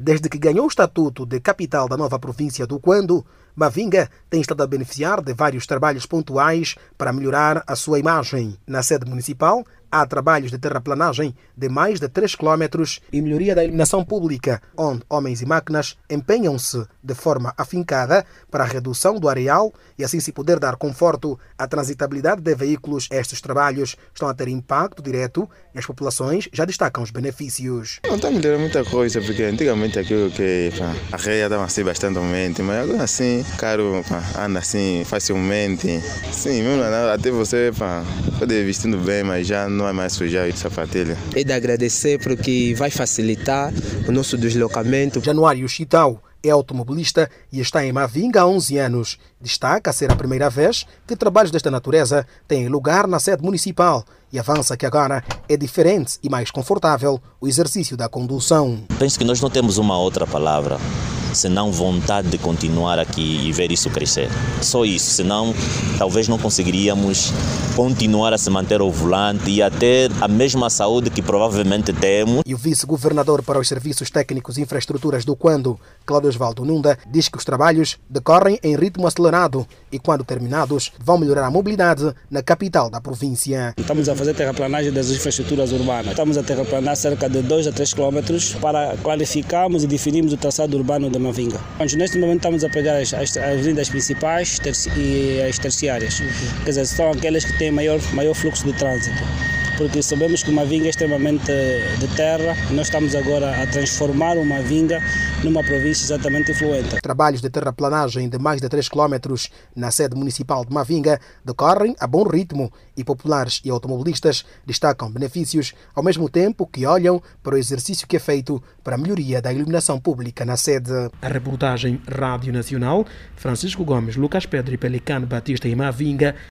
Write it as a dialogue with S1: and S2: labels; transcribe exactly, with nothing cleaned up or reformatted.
S1: Desde que ganhou o estatuto de capital da nova província do Quando, Mavinga tem estado a beneficiar de vários trabalhos pontuais para melhorar a sua imagem. Na sede municipal, há trabalhos de terraplanagem de mais de três quilómetros e melhoria da iluminação pública, onde homens e máquinas empenham-se de forma afincada para a redução do areal e assim se poder dar conforto à transitabilidade de veículos. Estes trabalhos estão a ter impacto direto e as populações já destacam os benefícios.
S2: Não está a melhorar muita coisa, porque antigamente aquilo que pá, a reia estava assim bastante aumente, mas agora assim, o carro pá, anda assim facilmente. Sim, mesmo até você pá, pode ir vestindo bem, mas já não é mais sujar o sapatilha.
S3: É de agradecer porque vai facilitar o nosso deslocamento.
S1: Januário Chitau é automobilista e está em Mavinga há onze anos. Destaca ser a primeira vez que trabalhos desta natureza têm lugar na sede municipal e avança que agora é diferente e mais confortável o exercício da condução.
S4: Penso que nós não temos uma outra palavra senão vontade de continuar aqui e ver isso crescer. Só isso, senão talvez não conseguiríamos continuar a se manter ao volante e a ter a mesma saúde que provavelmente temos.
S1: E o vice-governador para os Serviços Técnicos e Infraestruturas do Quando, Cláudio Osvaldo Nunda, diz que os trabalhos decorrem em ritmo acelerado e, quando terminados, vão melhorar a mobilidade na capital da província.
S5: Estamos a fazer terraplanagem das infraestruturas urbanas. Estamos a terraplanar cerca de dois a três quilómetros para clarificarmos e definirmos o traçado urbano da Mavinga. Mas neste momento estamos a pegar as, as, as avenidas principais e as terciárias, quer dizer, são aquelas que têm maior, maior fluxo de trânsito. Porque sabemos que Mavinga é extremamente de terra e nós estamos agora a transformar o Mavinga numa província exatamente influente.
S1: Trabalhos de terraplanagem de mais de três quilómetros na sede municipal de Mavinga decorrem a bom ritmo e populares e automobilistas destacam benefícios ao mesmo tempo que olham para o exercício que é feito para a melhoria da iluminação pública na sede. A reportagem Rádio Nacional, Francisco Gomes, Lucas Pedro e Pelicano Batista em Mavinga,